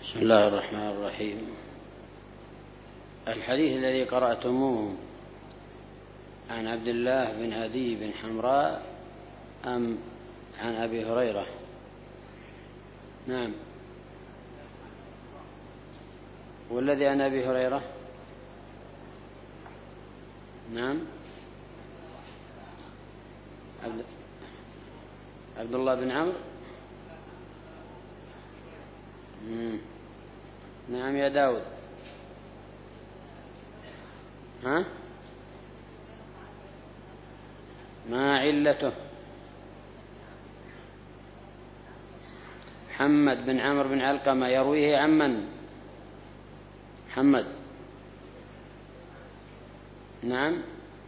بسم الله الرحمن الرحيم. الحديث الذي قرأتموه عن عبد الله بن عدي بن حمراء أم عن أبي هريرة؟ نعم. والذي عن أبي هريرة؟ نعم. عبد الله بن عمرو. نعم يا داود. ها؟ ما علته؟ محمد بن عمرو بن علقمة يرويه عن من؟ محمد. نعم.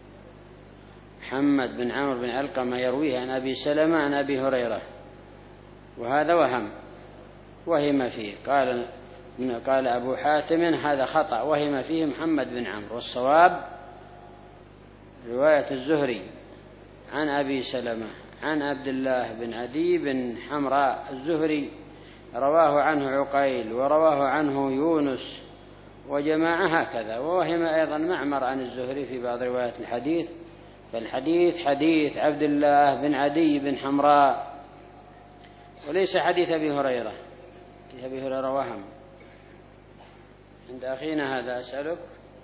محمد بن عمرو بن علقمة يرويه عن أبي سلمة عن أبي هريرة، وهذا وهم فيه. قال أبو حاتم هذا خطأ، وهم فيه محمد بن عمرو، والصواب رواية الزهري عن أبي سلمة عن عبد الله بن عدي بن حمراء. الزهري رواه عنه عقيل ورواه عنه يونس وجماعة هكذا، ووهم أيضا معمر عن الزهري في بعض روايات الحديث. فالحديث حديث عبد الله بن عدي بن حمراء وليس حديث أبي هريرة. أبي هريرة وهم. عند أخينا هذا أسألك،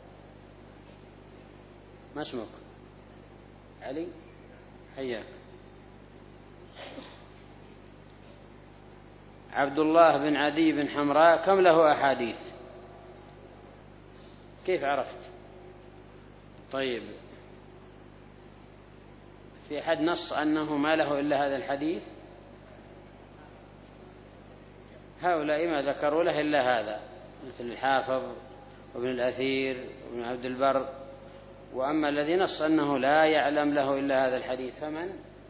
ما اسمك؟ علي، حياك. عبد الله بن عدي بن حمراء كم له أحاديث؟ كيف عرفت؟ طيب، في أحد نص أنه ما له إلا هذا الحديث؟ هؤلاء ما ذكروا له إلا هذا، مثل الحافظ وابن الأثير وابن عبد البر. وأما الذي نص أنه لا يعلم له إلا هذا الحديث فمن؟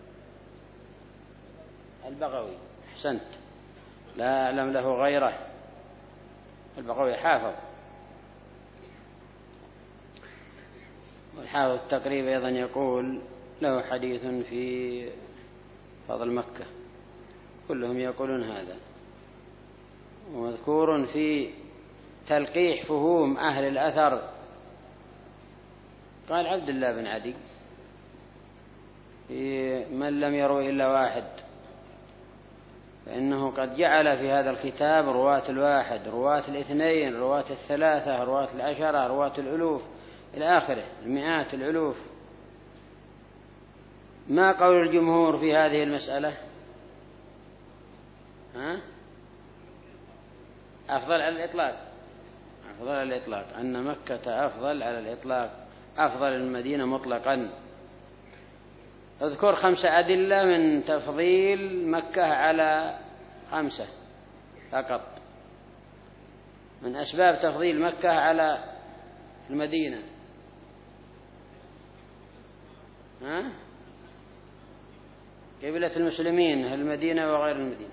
البغوي. أحسنت، لا أعلم له غيره. البغوي حافظ، والحافظ التقريب أيضا يقول له حديث في فضل مكة، كلهم يقولون هذا. ومذكور في تلقيح فهوم أهل الأثر قال عبد الله بن عدي من لم يروي إلا واحد، فإنه قد جعل في هذا الكتاب رواة الواحد، رواة الاثنين، رواة الثلاثة، رواة العشرة، رواة الألوف إلى آخره، المئات الألوف. ما قول الجمهور في هذه المسألة؟ ها؟ أفضل على الإطلاق. أفضل على الإطلاق، أن مكة أفضل على الإطلاق، أفضل المدينة مطلقا. اذكر 5 أدلة من تفضيل مكة على 5 فقط، من أسباب تفضيل مكة على المدينة. ها؟ قبلة المسلمين المدينة وغير المدينة.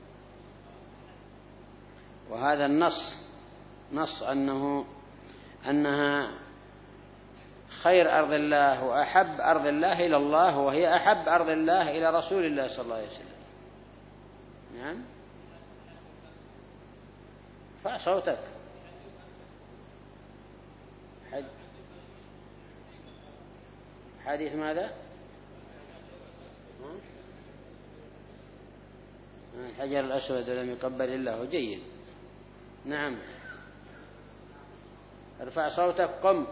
وهذا النص نص أنها خير أرض الله وأحب أرض الله إلى الله، وهي أحب أرض الله إلى رسول الله صلى الله عليه وسلم. نعم. ارفع صوتك. حديث ماذا؟ الحجر الأسود ولم يقبل الله، جيد. نعم، ارفع صوتك. قم.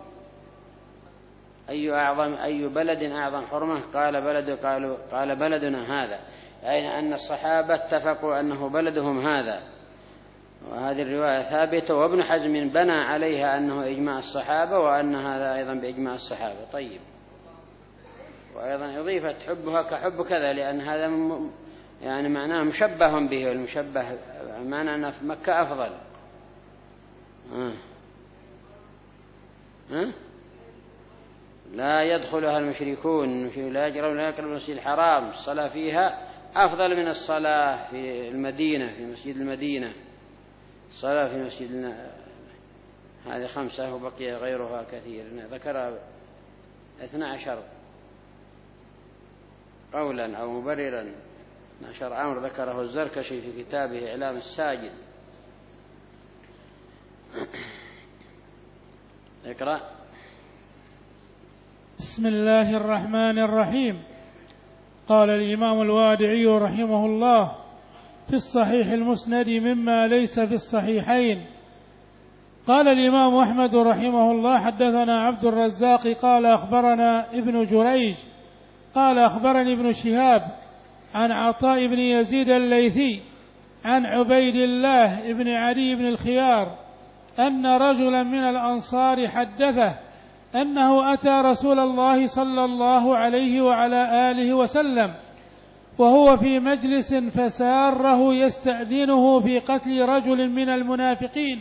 أي بلد أعظم حرمة؟ قال بلدنا هذا، أي أن الصحابة اتفقوا أنه بلدهم هذا. وهذه الرواية ثابتة، وابن حزم بنى عليها أنه إجماع الصحابة، وأن هذا أيضا بإجماع الصحابة. طيب، وأيضا أضيفت حبها كحب كذا، لأن هذا يعني معناه مشبه به، والمشبه معناه أن في مكة أفضل. لا يدخلها المشركون، لا يقربون المسجد الحرام، الصلاة فيها أفضل من الصلاة في المدينة، في مسجد المدينة. الصلاة في مسجد هذه 5 وبقي غيرها كثير. ذكر 12 قولا أو مبررا. 12 أمر ذكره الزركشي في كتابه إعلام الساجد. اقرأ. بسم الله الرحمن الرحيم. قال الإمام الوادعي رحمه الله في الصحيح المسند مما ليس في الصحيحين. قال الإمام أحمد رحمه الله حدثنا عبد الرزاق قال أخبرنا ابن جريج قال أخبرني ابن شهاب عن عطاء بن يزيد الليثي عن عبيد الله بن علي بن الخيار أن رجلا من الأنصار حدثه أنه أتى رسول الله صلى الله عليه وعلى آله وسلم وهو في مجلس فساره يستأذنه في قتل رجل من المنافقين،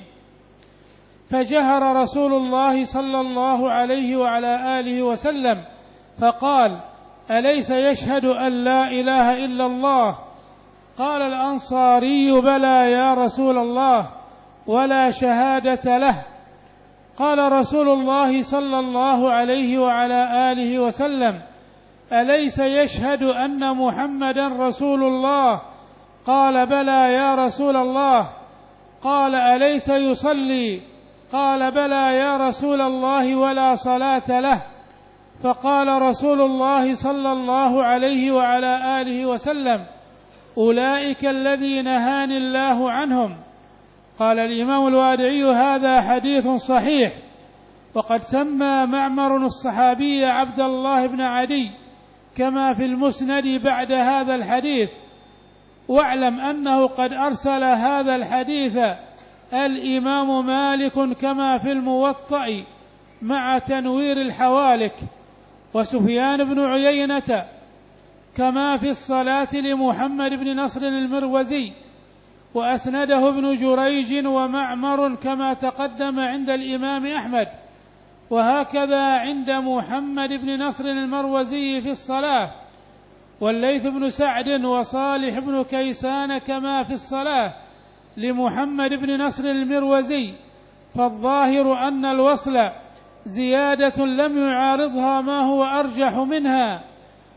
فجهر رسول الله صلى الله عليه وعلى آله وسلم فقال: أليس يشهد أن لا إله إلا الله؟ قال الأنصاري: بلى يا رسول الله، ولا شهادة له. قال رسول الله صلى الله عليه وعلى آله وسلم: أليس يشهد أن محمدا رسول الله؟ قال: بلى يا رسول الله. قال: أليس يصلي؟ قال: بلى يا رسول الله، ولا صلاة له. فقال رسول الله صلى الله عليه وعلى آله وسلم: أولئك الذين نهاني الله عنهم. قال الإمام الوادعي: هذا حديث صحيح. وقد سمى معمر الصحابي عبد الله بن عدي كما في المسند بعد هذا الحديث. واعلم أنه قد أرسل هذا الحديث الإمام مالك كما في الموطأ مع تنوير الحوالك، وسفيان بن عيينة كما في الصلاة لمحمد بن نصر المروزي، وأسنده ابن جريج ومعمر كما تقدم عند الإمام أحمد، وهكذا عند محمد بن نصر المروزي في الصلاة، والليث بن سعد وصالح بن كيسان كما في الصلاة لمحمد بن نصر المروزي. فالظاهر أن الوصل زيادة لم يعارضها ما هو أرجح منها،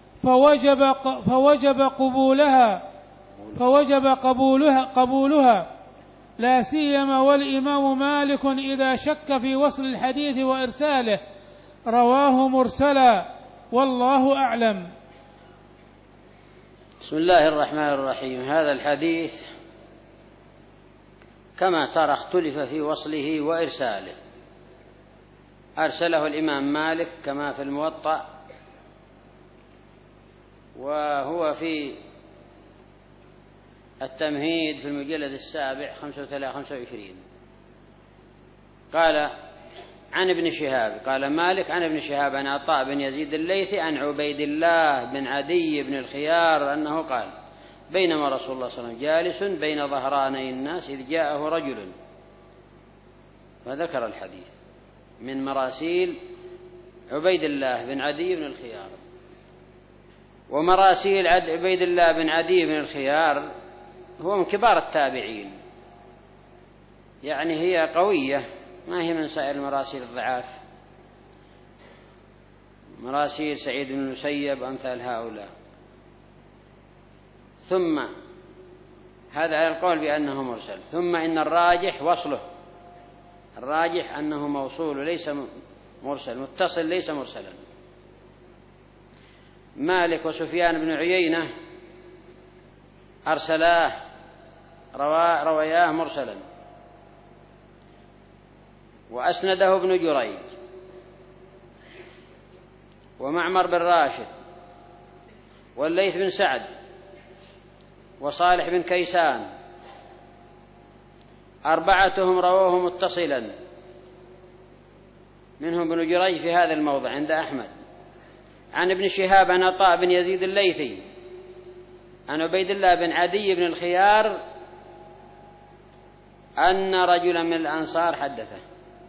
فوجب قبولها لا سيما والإمام مالك إذا شك في وصل الحديث وإرساله رواه مرسلا، والله أعلم. بسم الله الرحمن الرحيم. هذا الحديث كما ترى اختلف في وصله وإرساله. أرسله الإمام مالك كما في الموطأ، وهو في التمهيد في المجلد السابع 25. قال عن ابن شهاب، قال مالك عن ابن شهاب عن عطاء بن يزيد الليثي عن عبيد الله بن عدي بن الخيار أنه قال: بينما رسول الله صلى الله عليه وسلم جالس بين ظهراني الناس إذ جاءه رجل، فذكر الحديث من مراسيل عبيد الله بن عدي بن الخيار. ومراسيل عبيد الله بن عدي بن الخيار هو من كبار التابعين، يعني هي قوية، ما هي من سائر المراسيل الضعاف، مراسيل سعيد بن المسيب أمثال هؤلاء. ثم هذا على القول بأنه مرسل، ثم إن الراجح وصله، الراجح أنه موصول ليس مرسل، متصل ليس مرسلا. مالك وسفيان بن عيينة أرسلاه روياه مرسلا، وأسنده ابن جريج ومعمر بن راشد والليث بن سعد وصالح بن كيسان، أربعتهم رووه متصلا، منهم ابن جريج في هذا الموضع عند أحمد، عن ابن شهاب عن عطاء بن يزيد الليثي عن عبيد الله بن عدي بن الخيار أن رجلا من الأنصار حدثه،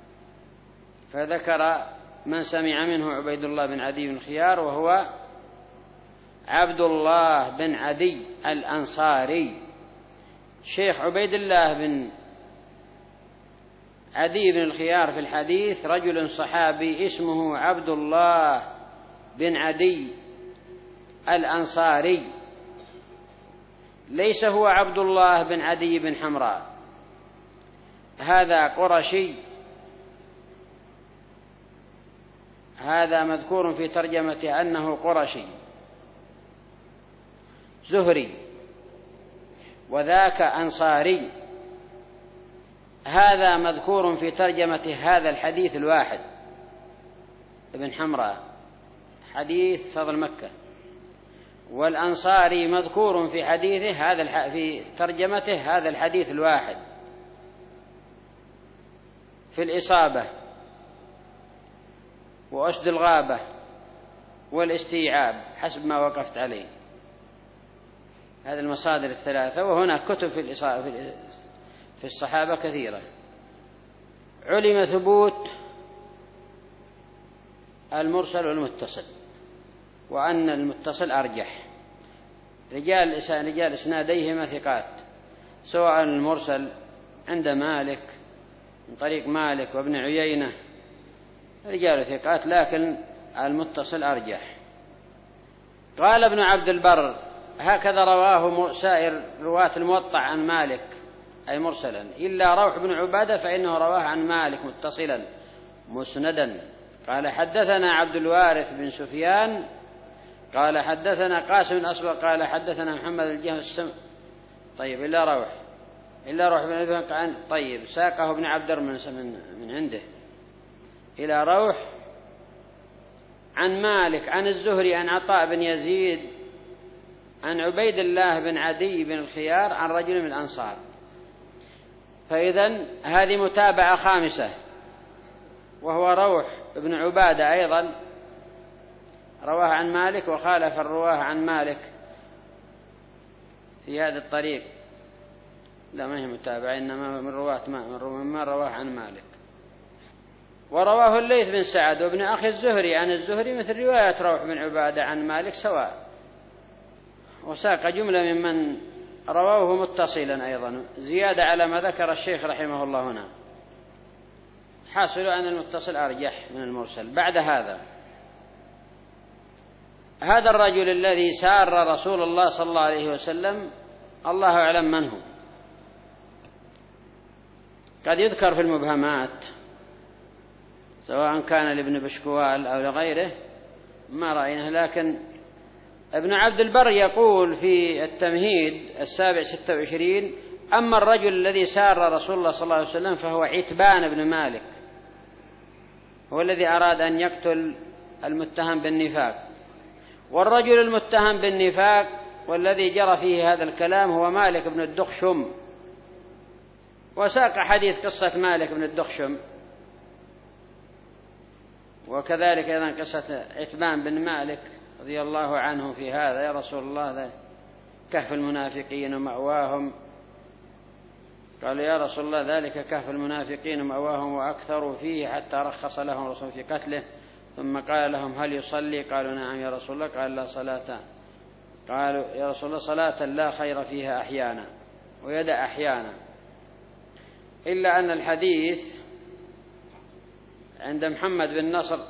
فذكر من سمع منه عبيد الله بن عدي بن الخيار وهو عبد الله بن عدي الأنصاري. شيخ عبيد الله بن عدي بن الخيار في الحديث رجل صحابي اسمه عبد الله بن عدي الأنصاري، ليس هو عبد الله بن عدي بن حمراء، هذا قرشي هذا مذكور في ترجمته أنه قرشي زهري، وذاك أنصاري. هذا مذكور في ترجمة هذا الحديث الواحد ابن حمراء حديث فضل مكة، والأنصاري مذكور في حديثه هذا في ترجمته هذا الحديث الواحد في الإصابة وأسد الغابة والاستيعاب حسب ما وقفت عليه. هذه المصادر الثلاثة، وهناك كتب في الصحابة كثيرة. علم ثبوت المرسل والمتصل، وأن المتصل أرجح. رجال إسناديهما ثقات، سواء المرسل عند مالك من طريق مالك وابن عيينة رجال ثقات، لكن المتصل أرجح. قال ابن عبد البر: هكذا رواه سائر رواة الموطأ عن مالك أي مرسلا، إلا روح بن عبادة فإنه رواه عن مالك متصلا مسندا. قال: حدثنا عبد الوارث بن سفيان قال حدثنا قاسم الأصبغ قال حدثنا محمد الجهم السم. طيب، إلا روح بن عبادة. طيب، ساقه ابن عبد من عنده إلى روح عن مالك عن الزهري عن عطاء بن يزيد عن عبيد الله بن عدي بن الخيار عن رجل من الأنصار. فإذن هذه متابعة خامسة، وهو روح بن عبادة أيضا رواه عن مالك، وخالف الرواه عن مالك في هذا الطريق. لا، ما هي متابعة، إنما من رواة ما رواه عن مالك. ورواه الليث بن سعد وابن أخي الزهري عن الزهري مثل رواية روح بن عبادة عن مالك سواء. وساق جملة ممن رواه متصلا أيضا، زيادة على ما ذكر الشيخ رحمه الله هنا. حاصل أن المتصل أرجح من المرسل. بعد هذا الرجل الذي سار رسول الله صلى الله عليه وسلم، الله أعلم من هو. قد يذكر في المبهمات، سواء كان لابن بشكوال أو لغيره ما رأيناه، لكن ابن عبد البر يقول في التمهيد 726: أما الرجل الذي سار رسول الله صلى الله عليه وسلم فهو عتبان بن مالك، هو الذي أراد أن يقتل المتهم بالنفاق. والرجل المتهم بالنفاق والذي جرى فيه هذا الكلام هو مالك بن الدخشم. وساق حديث قصة مالك بن الدخشم، وكذلك أيضا قصة عتبان بن مالك رضي الله عنه في هذا: يا رسول الله، ذا كهف المنافقين ومأواهم. قالوا: يا رسول الله، ذلك كهف المنافقين ومأواهم وأكثروا فيه حتى رخص لهم الرسول في قتله. ثم قال لهم: هل يصلي؟ قالوا: نعم يا رسول الله. قال: لا صلاة. قالوا: يا رسول الله، صلاة لا خير فيها أحيانا ويدع أحيانا. إلا أن الحديث عند محمد بن نصر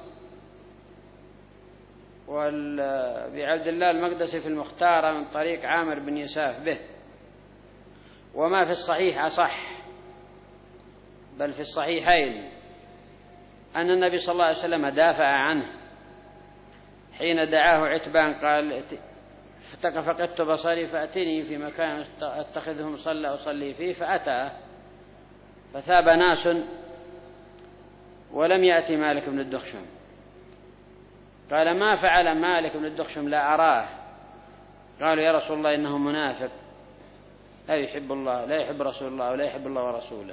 بعبد الله المقدسي في المختار من طريق عامر بن يساف به. وما في الصحيح أصح، بل في الصحيحين أن النبي صلى الله عليه وسلم دافع عنه حين دعاه عتبان، قال: فقدت بصري فأتني في مكان أتخذه مصلى أصلي فيه. فأتى فثاب ناس ولم يأتي مالك بن الدخشم. قال: ما فعل مالك بن الدخشم؟ لا أراه. قالوا: يا رسول الله، إنه منافق لا يحب الله، لا يحب رسول الله، ولا يحب الله ورسوله.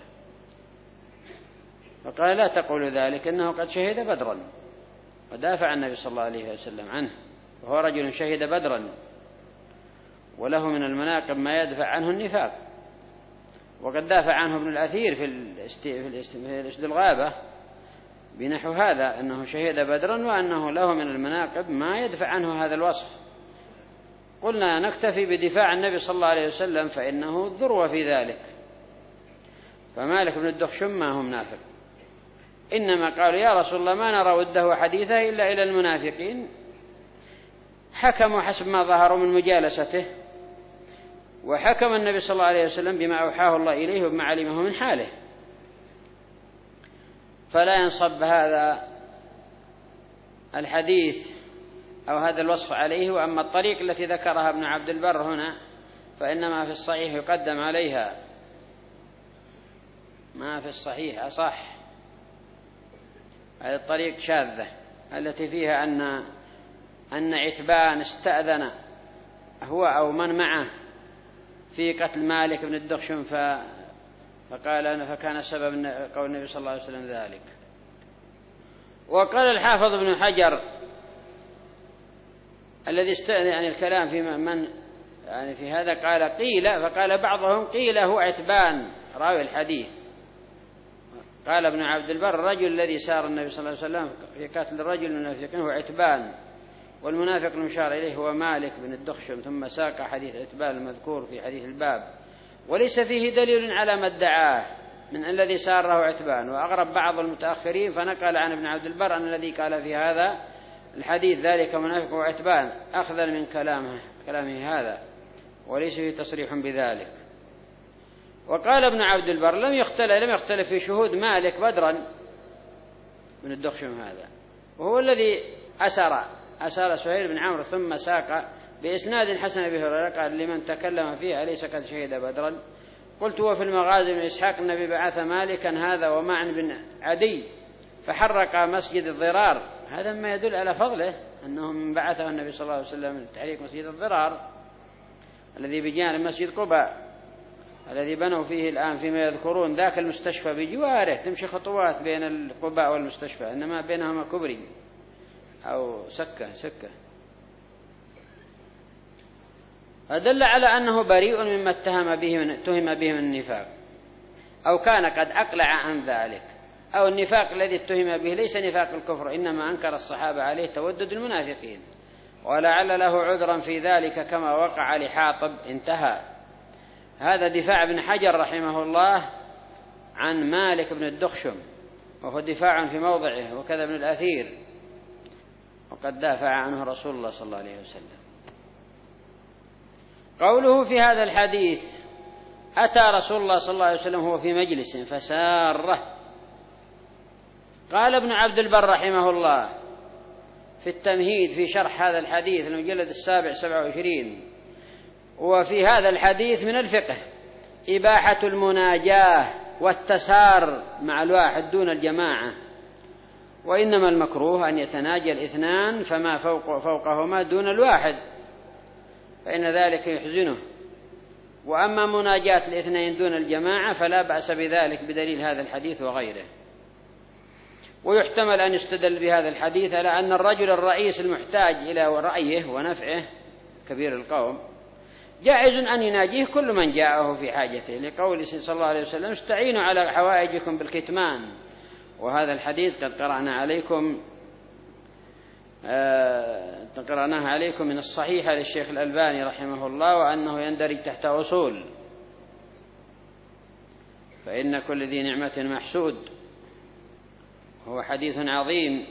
فقال: لا تقولوا ذلك، إنه قد شهد بدرا. ودافع النبي صلى الله عليه وسلم عنه، وهو رجل شهد بدرا، وله من المناقب ما يدفع عنه النفاق. وقد دافع عنه ابن الأثير في أسد الغابة بنحو هذا، أنه شهد بدرا وأنه له من المناقب ما يدفع عنه هذا الوصف. قلنا نكتفي بدفاع النبي صلى الله عليه وسلم، فإنه الذروة في ذلك. فمالك بن الدخشم ما هو منافق، إنما قالوا: يا رسول الله، ما نرى وده حديثه إلا إلى المنافقين. حكموا حسب ما ظهروا من مجالسته، وحكم النبي صلى الله عليه وسلم بما أوحاه الله إليه وبما علمه من حاله. فلا ينصب هذا الحديث أو هذا الوصف عليه. وأما الطريق التي ذكرها ابن عبد البر هنا فإنما في الصحيح يقدم عليها، ما في الصحيح أصح. هذه الطريق شاذة التي فيها أن عتبان استأذن هو أو من معه في قتل مالك بن الدخشم فقال فكان سبب قول النبي صلى الله عليه وسلم ذلك. وقال الحافظ ابن حجر الذي استأذن يعني الكلام في من يعني في هذا قال قيل، فقال بعضهم قيل هو عتبان راوي الحديث. قال ابن عبد البر الرجل الذي سار النبي صلى الله عليه وسلم في قتل الرجل المنافقين هو عتبان، والمنافق المشار إليه هو مالك بن الدخشم. ثم ساق حديث عتبان المذكور في حديث الباب، وليس فيه دليل على ما ادعاه من الذي ساره عتبان. وأغرب بعض المتأخرين فنقل عن ابن عبد البر أن الذي قال في هذا الحديث ذلك منافق وعتبان أخذا من كلامه هذا، وليس فيه تصريح بذلك. وقال ابن عبد البر لم يختلف في شهود مالك بدرا من الدخشم هذا، وهو الذي أسر سهيل بن عمرو ثم ساق بإسناد حسن أبي هريرة قال لمن تكلم فيه أليس قد شهد بدرا؟ قلت وفي المغازي من إسحاق النبي بعث مالكا هذا ومعن بن عدي فحرق مسجد الضرار. هذا ما يدل على فضله أنه من بعثه النبي صلى الله عليه وسلم لتحريق مسجد الضرار الذي بجانب مسجد قباء الذي بنوا فيه الآن فيما يذكرون ذاك المستشفى بجواره، تمشي خطوات بين القباء والمستشفى، إنما بينهما كبري أو سكة. أدل على أنه بريء مما اتهم به من النفاق، أو كان قد أقلع عن ذلك، أو النفاق الذي اتهم به ليس نفاق الكفر، إنما أنكر الصحابة عليه تودد المنافقين، ولعل له عذرا في ذلك كما وقع لحاطب. انتهى. هذا دفاع ابن حجر رحمه الله عن مالك بن الدخشم، وهو دفاع في موضعه، وكذا ابن الأثير، وقد دافع عنه رسول الله صلى الله عليه وسلم. قوله في هذا الحديث أتى رسول الله صلى الله عليه وسلم هو في مجلس فساره. قال ابن عبد البر رحمه الله في التمهيد في شرح هذا الحديث المجلد 27 وفي هذا الحديث من الفقه إباحة المناجاة والتسار مع الواحد دون الجماعة، وإنما المكروه أن يتناجى الاثنان فما فوقهما دون الواحد، فإن ذلك يحزنه. وأما مناجاة الاثنين دون الجماعة فلا بأس بذلك بدليل هذا الحديث وغيره. ويحتمل أن يستدل بهذا الحديث على أن الرجل الرئيس المحتاج إلى رأيه ونفعه كبير القوم جائز أن يناجيه كل من جاءه في حاجته، لقوله صلى الله عليه وسلم استعينوا على حوائجكم بالكتمان. وهذا الحديث قد قرأناه عليكم من الصحيحة للشيخ الألباني رحمه الله، وأنه يندرج تحت أصول، فإن كل ذي نعمة محسود. هو حديث عظيم.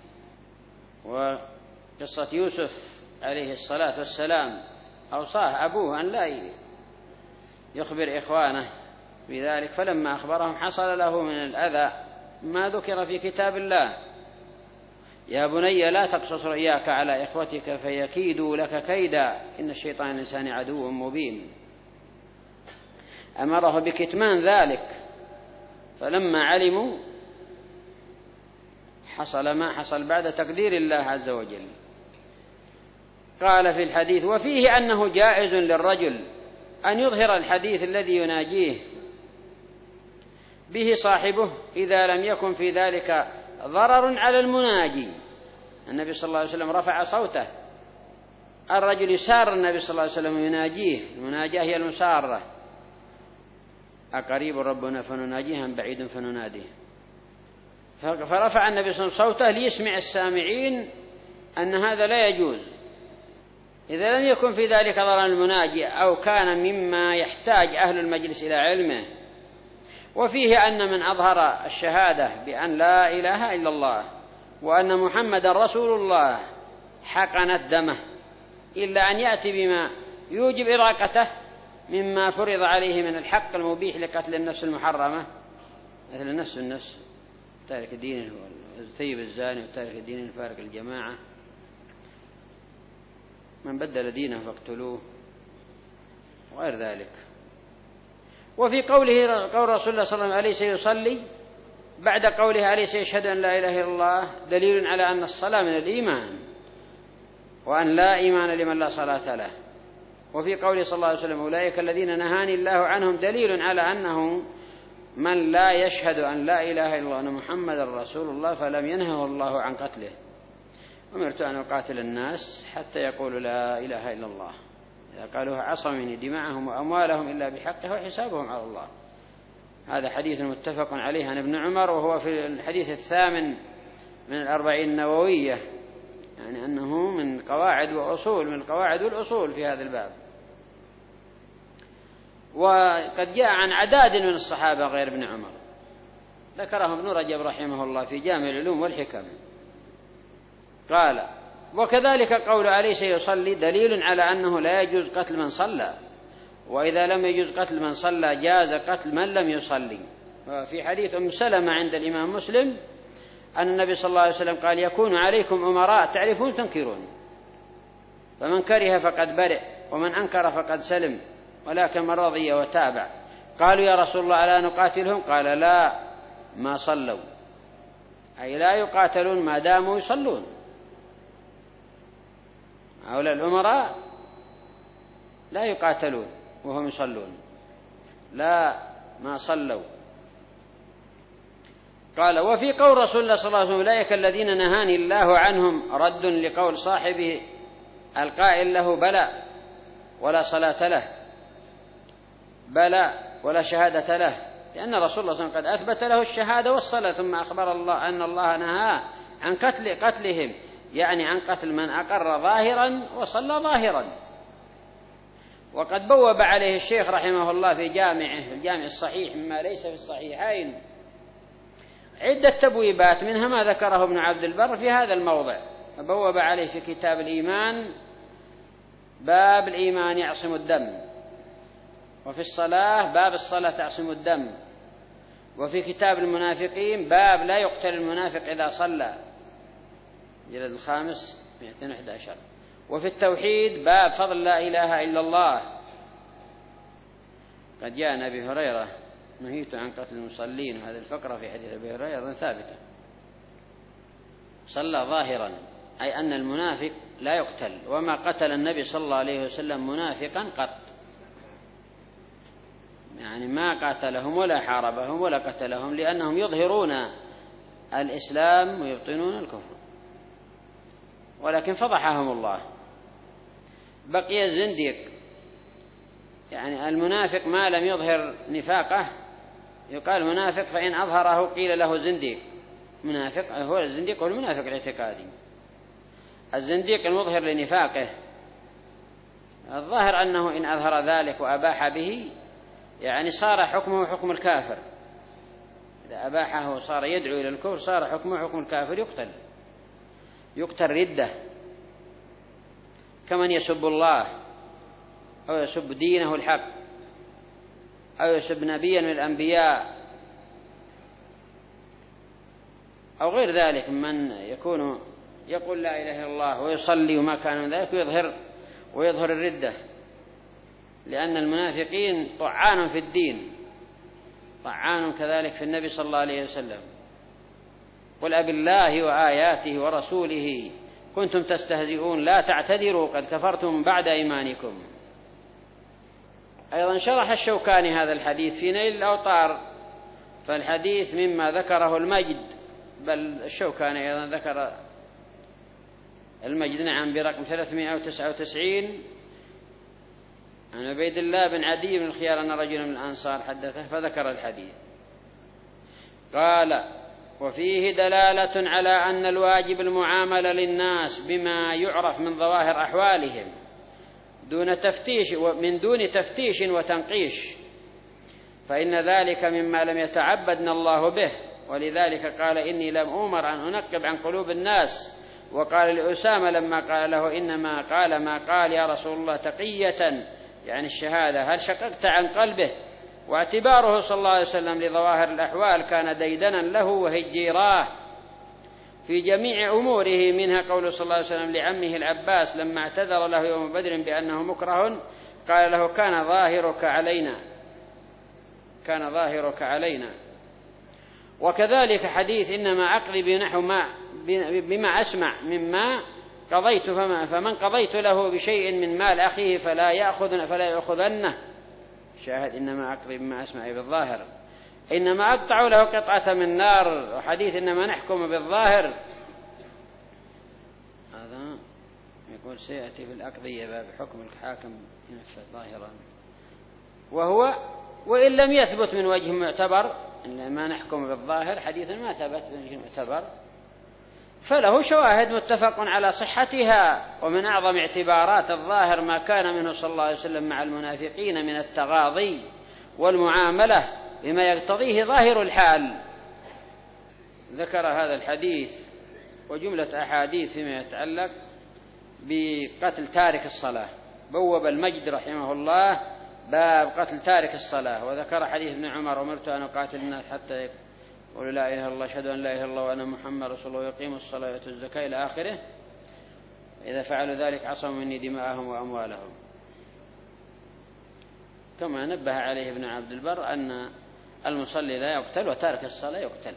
وقصة يوسف عليه الصلاة والسلام أوصاه أبوه أن لا يخبر إخوانه بذلك، فلما أخبرهم حصل له من الأذى ما ذكر في كتاب الله: يا بني لا تقصص رؤياك على إخوتك فيكيدوا لك كيدا إن الشيطان الإنسان عدو مبين. أمره بكتمان ذلك، فلما علموا حصل ما حصل بعد تقدير الله عز وجل. قال في الحديث: وفيه أنه جائز للرجل أن يظهر الحديث الذي يناجيه به صاحبه إذا لم يكن في ذلك ضرر على المناجي. النبي صلى الله عليه وسلم رفع صوته، الرجل يسار النبي صلى الله عليه وسلم يناجيه، المناجاة هي المسارة. أقريب ربنا فنناجيه أم بعيد فنناديه؟ فرفع النبي صلى الله عليه وسلم صوته ليسمع السامعين أن هذا لا يجوز إذا لم يكن في ذلك ضرر المناجي أو كان مما يحتاج أهل المجلس إلى علمه. وفيه أن من أظهر الشهادة بأن لا إله إلا الله وأن محمد رسول الله حقنت دمه، إلا أن يأتي بما يوجب إراقته مما فرض عليه من الحق المبيح لقتل النفس المحرمة، مثل النفس تارك دينه الثيب الزاني وتارك دينه الفارق الجماعة، من بدل دينه فاقتلوه وغير ذلك. وفي قوله قول رسول الله صلى الله عليه وسلم سيصلي بعد قوله عليه سيشهد أن لا إله إلا الله دليل على أن الصلاة من الإيمان، وأن لا إيمان لمن لا صلاة له. وفي قوله صلى الله عليه وسلم أولئك الذين نهاني الله عنهم دليل على أنه من لا يشهد أن لا إله إلا الله وأن محمد رسول الله فلم ينهه الله عن قتله. أمرت أن أقاتل الناس حتى يقولوا لا إله إلا الله، إذا قالوها عصم مني دماءهم وأموالهم إلا بحقه وحسابهم على الله. هذا حديث متفق عليه عن ابن عمر، وهو في الحديث الثامن من 40 النووية، يعني أنه من قواعد وأصول، من القواعد والأصول في هذا الباب. وقد جاء عن عداد من الصحابة غير ابن عمر، ذكرهم ابن رجب رحمه الله في جامع العلوم والحكم، قال وكذلك قول عليه سيصلي دليل على أنه لا يجوز قتل من صلى، وإذا لم يجوز قتل من صلى جاز قتل من لم يصلي. وفي حديث أم سلمة عند الإمام مسلم أن النبي صلى الله عليه وسلم قال يكون عليكم أمراء تعرفون تنكرون، فمن كره فقد برئ ومن أنكر فقد سلم، ولكن من رضي وتابع. قالوا يا رسول الله ألا نقاتلهم؟ قال لا ما صلوا، أي لا يقاتلون ما داموا يصلون. هؤلاء الأمراء لا يقاتلون وهم يصلون، لا ما صلوا. قال وفي قول رسول الله صلى الله عليه وسلم أولئك الذين نهاني الله عنهم رد لقول صاحبه القائل له بلى ولا صلاة له، بلى ولا شهادة له، لأن رسول الله صلى الله عليه وسلم قد أثبت له الشهادة والصلاة، ثم أخبر الله أن الله نهى عن قتلهم، يعني عن قتل من أقر ظاهرا وصلى ظاهرا. وقد بوب عليه الشيخ رحمه الله في جامعه الجامع الصحيح مما ليس في الصحيحين عدة تبويبات، منها ما ذكره ابن عبد البر في هذا الموضع. بوب عليه في كتاب الإيمان باب الإيمان يعصم الدم، وفي الصلاة باب الصلاة تعصم الدم، وفي كتاب المنافقين باب لا يقتل المنافق إذا صلى جلد 511، وفي التوحيد باب فضل لا إله إلا الله. قد جاء عن أبي هريرة نهيت عن قتل المصلين، وهذه الفقرة في حديث أبي هريرة ثابتة. صلى ظاهرا أي أن المنافق لا يقتل، وما قتل النبي صلى الله عليه وسلم منافقا قط، يعني ما قاتلهم ولا حاربهم ولا قتلهم، لأنهم يظهرون الإسلام ويبطنون الكفر، ولكن فضحهم الله. بقي الزنديق، يعني المنافق ما لم يظهر نفاقه يقال منافق، فإن أظهره قيل له زنديق. منافق هو الزنديق والمنافق الاعتقادي. الزنديق المظهر لنفاقه الظاهر أنه إن أظهر ذلك وأباح به يعني صار حكمه حكم الكافر، إذا أباحه صار يدعو إلى الكفر صار حكمه حكم الكافر، يقتل ردة، كمن يسب الله أو يسب دينه الحق أو يسب نبيا من الأنبياء أو غير ذلك، من يكون يقول لا إله إلا الله ويصلي وما كان من ذلك ويظهر الردة، لأن المنافقين طعان في الدين، طعان كذلك في النبي صلى الله عليه وسلم. قل أبالله وآياته ورسوله كنتم تستهزئون لا تعتذروا قد كفرتم بعد إيمانكم. أيضا شرح الشوكاني هذا الحديث في نيل الأوطار، فالحديث مما ذكره المجد، بل الشوكاني أيضا ذكر المجد نعم برقم 399 عن عبيد الله بن عدي بن الخيار أن رجلا من الأنصار حدثه فذكر الحديث. قال وفيه دلالة على أن الواجب المعاملة للناس بما يعرف من ظواهر أحوالهم من دون تفتيش وتنقيش، فإن ذلك مما لم يتعبدنا الله به، ولذلك قال إني لم أمر أن أنقب عن قلوب الناس. وقال لأسامة لما قال له إنما قال ما قال يا رسول الله تقية يعني الشهادة، هل شققت عن قلبه واعتباره صلى الله عليه وسلم لظواهر الأحوال كان ديدنا له وهجيراه في جميع أموره، منها قول صلى الله عليه وسلم لعمه العباس لما اعتذر له يوم بدر بأنه مكره قال له كان ظاهرك علينا. وكذلك حديث إنما أقضي بنحو بما أسمع مما قضيت، فمن قضيت له بشيء من مال أخيه فلا يأخذنه. شاهد إنما أقضي بما أسمع بالظاهر، إنما أقطع له قطعة من نار. وحديث إنما نحكم بالظاهر هذا يقول سيأتي في الأقضية باب حكم الحاكم ينفذ ظاهرا، وهو وإن لم يثبت من وجه معتبر، إنما نحكم بالظاهر حديث ما ثبت من وجه معتبر فله شواهد متفق على صحتها. ومن أعظم اعتبارات الظاهر ما كان منه صلى الله عليه وسلم مع المنافقين من التغاضي والمعاملة بما يقتضيه ظاهر الحال. ذكر هذا الحديث وجملة أحاديث فيما يتعلق بقتل تارك الصلاة. بوب المجد رحمه الله باب قتل تارك الصلاة، وذكر حديث ابن عمر أمرت أن أقاتل الناس حتى يقولوا لا إله إلا الله أشهد أن لا إله إلا الله وأن محمد رسول الله ويقيموا الصلاة ويؤتوا الزكاة إلى آخره. إذا فعلوا ذلك عصموا مني دماءهم وأموالهم. كما نبه عليه ابن عبد البر أن المصلي لا يقتل وتارك الصلاة يقتل،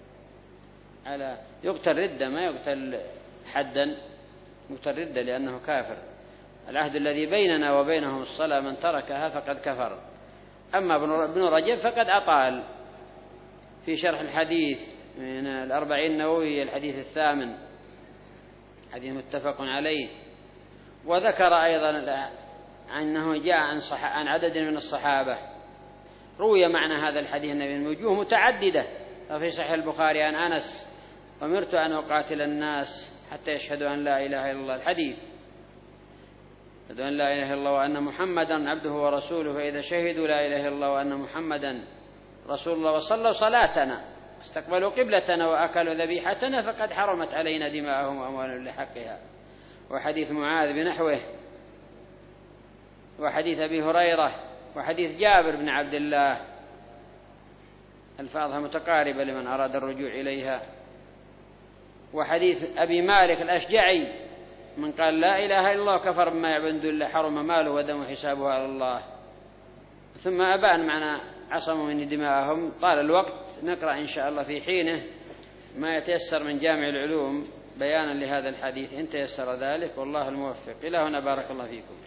يقتل ردة ما يقتل حدا، يقتل ردة لأنه كافر. العهد الذي بيننا وبينهم الصلاة من تركها فقد كفر. أما ابن رجب فقد أطال في شرح الحديث من 40 النووي الحديث 8 حديث متفق عليه، وذكر أيضا أنه جاء عن عدد من الصحابة روي معنى هذا الحديث من وجوه متعددة. وفي صحيح البخاري عن أنس أمرت أن أقاتل الناس حتى يشهدوا أن لا إله إلا الله، الحديث يشهدوا أن لا إله إلا الله وأن محمدا عبده ورسوله، فإذا شهدوا لا إله إلا الله وأن محمدا رسول الله وصلوا صلاتنا استقبلوا قبلتنا وأكلوا ذبيحتنا فقد حرمت علينا دماءهم وأموالهم لحقها. وحديث معاذ بنحوه، وحديث أبي هريرة، وحديث جابر بن عبد الله ألفاظها متقاربة لمن أراد الرجوع إليها. وحديث أبي مالك الأشجعي من قال لا إله إلا الله كفر بما يعبد الله حرم ماله ودم حسابه على الله. ثم أبان معنى عصموا من دماءهم. طال الوقت، نقرأ إن شاء الله في حينه ما يتيسر من جامع العلوم بيانا لهذا الحديث إن تيسر ذلك، والله الموفق. إلى هنا بارك الله فيكم.